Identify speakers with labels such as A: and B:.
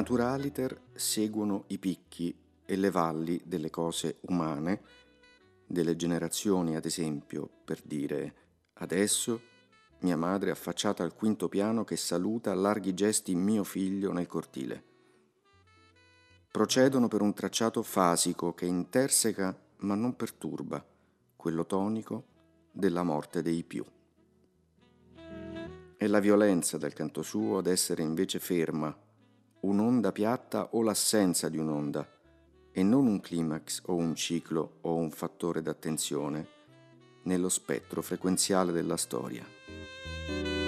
A: naturaliter seguono i picchi e le valli delle cose umane, delle generazioni, ad esempio, per dire adesso mia madre affacciata al quinto piano che saluta a larghi gesti mio figlio nel cortile. Procedono per un tracciato fasico che interseca ma non perturba quello tonico della morte dei più. È la violenza del canto suo ad essere invece ferma, un'onda piatta o l'assenza di un'onda, e non un climax o un ciclo o un fattore d'attenzione nello spettro frequenziale della storia.